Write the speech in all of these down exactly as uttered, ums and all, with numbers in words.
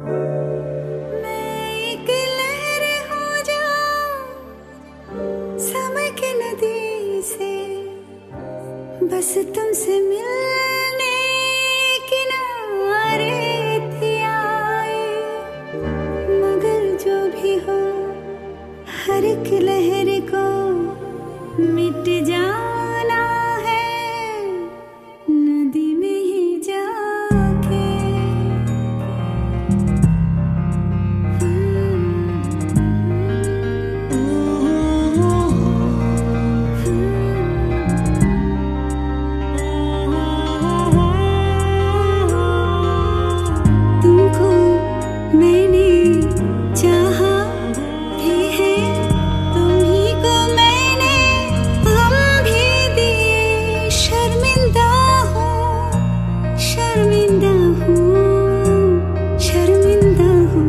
मैं एक लहर हो जाऊं समय के नदी से, बस तुमसे मिलने किनारे थी आई। मगर जो भी हो, हर एक लहर को मिट जाना है नदी में ही जाके। तुमको मैंने चाहा भी है, तुम्ही को मैंने गम भी दिए। शर्मिंदा हूँ, शर्मिंदा हूँ, शर्मिंदा हूँ।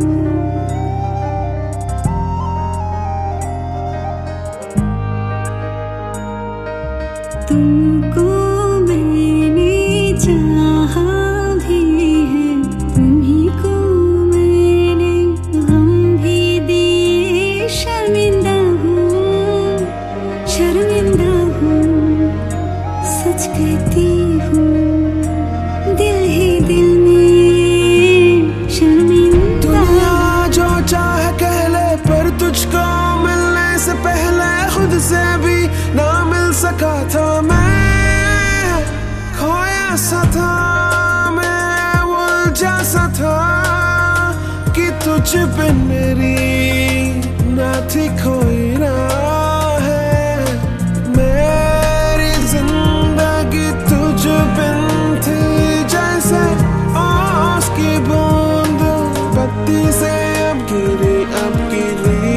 तुमको मैंने चाहा भी है, तुम्ही को मैंने गम भी दिए। शर्मिंदा हूँ, शर्मिंदा हूँ, सच कहती हूँ दिल ही दिल में शर्मिंदा। दुनिया जो चाहे कह ले, पर तुझको मिलने से पहले खुद से भी ना मिल सका था। मैं खोया सा था, मैं उलझा सा था कि तुझ पे मेरी ना थी कोई राह है। मेरी जिंदगी तुझ बिन थी जैसे ओस की बूंद बत्ती से अब गिरी अब गिरी।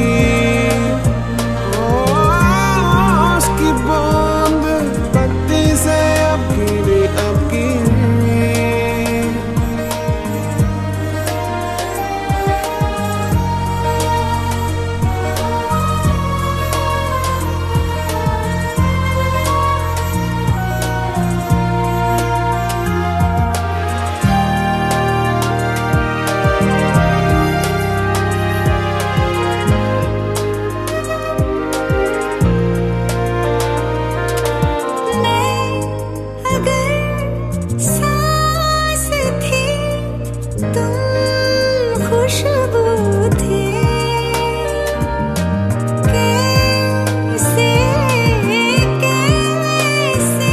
ओस की बूंद बत्ती से अब गिरी अब गिरी। मैं अगर सांस थी, तुम खुशबू थे। कैसे कैसे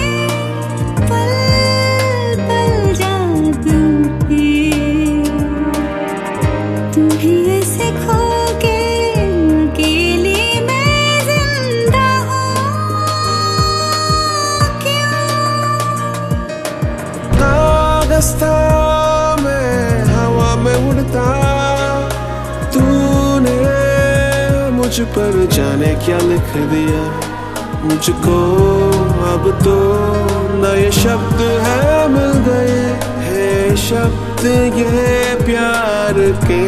पल पल जादू है, तुम्हें ऐसे खो के अकेली मैं जिंदा हूँ। क्यों कागज़ था मैं हवा में उड़ता, तूने मुझ पर जाने क्या लिख दिया। मुझको अब तो नए शब्द है मिल गए हैं, शब्द ये प्यार के।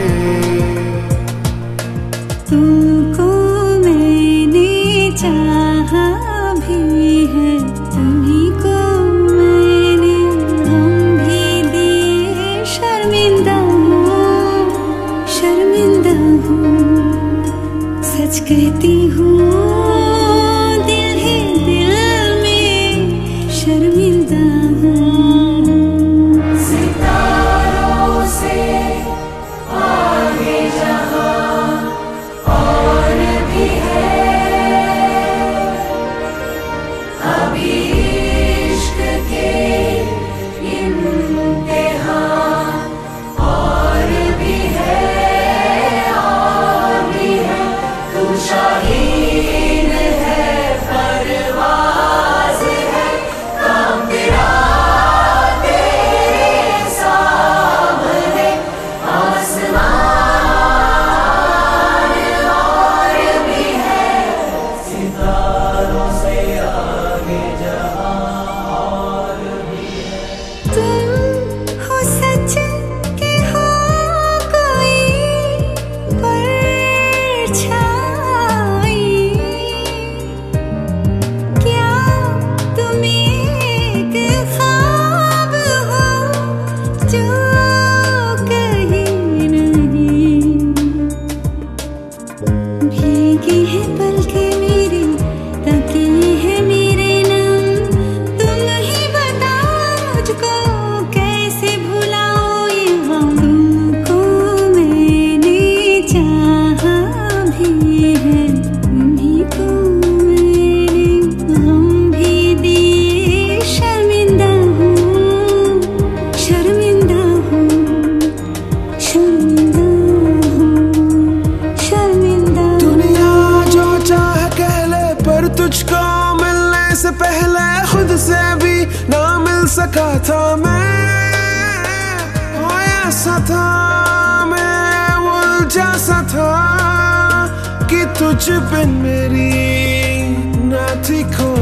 तुमको मैंने चाहा भी है, तुम्ही को मैंने गम भी दिए। शर्मिंदा हूँ, शर्मिंदा हूँ, सच कहती हूँ दिल ही दिल में शर्मिंदा हूँ। सितारों से आगे जहाँ और भी है, अभी इश्क के इम्तिहान और भी है, और भी है। तू शाही था, मैं उलझा सा था कि तुझ बिन मेरी ना थी खो